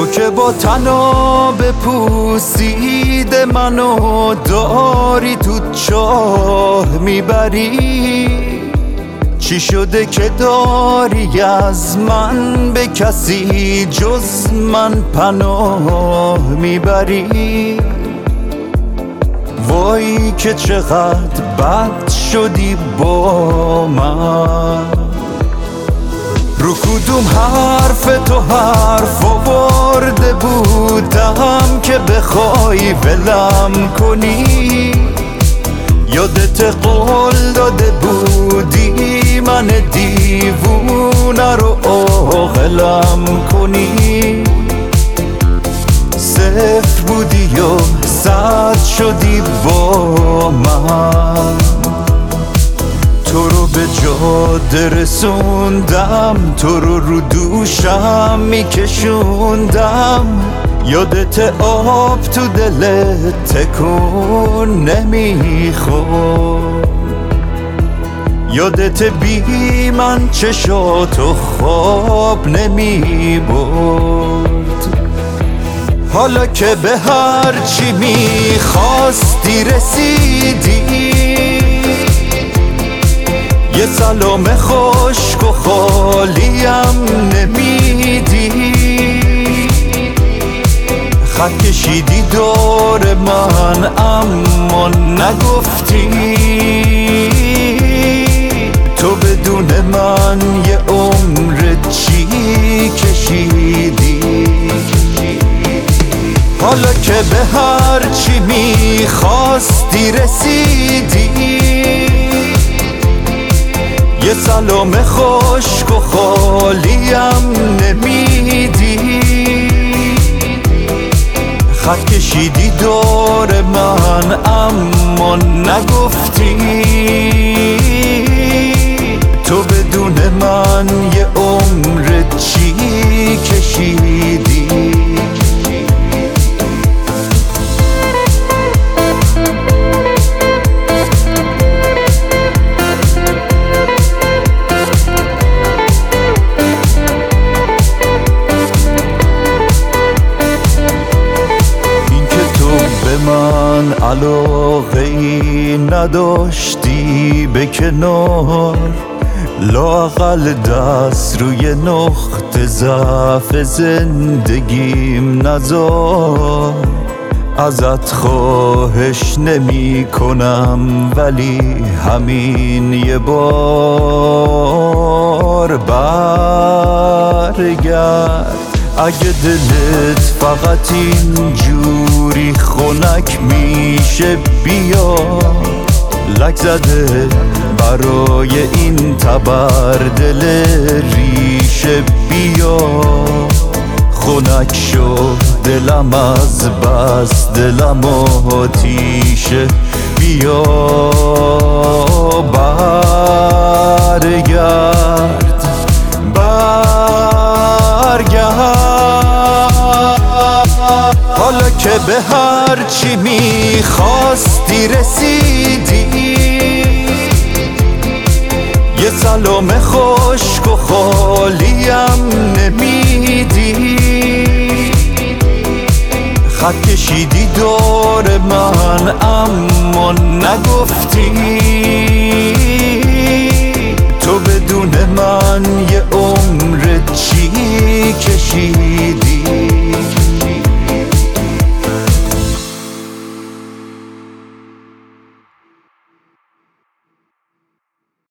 که با طناب پوسید منو داری تو چاه میبری، چی شده که داری از من به کسی جز من پناه میبری؟ وای که چقدر بد شدی با من، رو کدوم حرف تو حرف آورده بودم که بخوای ولم کنی؟ یادت قول داده بودی من دیوونه رو عاقلم کنی؟ صفر بودی و 100 شدی با من، تو رو به جاده رسوندم، تو رو دوشم میکشوندم. یادت آب تو دلت تکون نمیخورد، یادت بی من چشاتو خواب نمیبرد. حالا که به هر چی میخواستی رسیدی، یه سلام خشک و خالیم نمیدی، خط کشیدی دور من اما نگفتی، تو بدون من یه عمر چی کشیدی؟ حالا که به هر چی میخواستی رسیدی، یه سلام خشک و خالیم نمیدی، خط کشیدی دور من اما نگفتی، تو بدون من یه عمر چی کشیدی؟ من علاقه ای نداشتی به کنار، لااقل دست روی نقطه ضعف زندگیم نذار. ازت خواهش نمی کنم ولی همین یه بار برگرد. اگه دلت فقط اینجوری خنک میشه بیا، لک زده برای این تبر دل ریشه بیا. خنک شد دلم از بس دلم آتیشه، بیا برگرد حالا که به هر چی میخواستی رسیدی، یه سلام خشک و خالیم نمیدی، خط کشیدی دور من اما نگفتی، تو بدون من یه عمر چی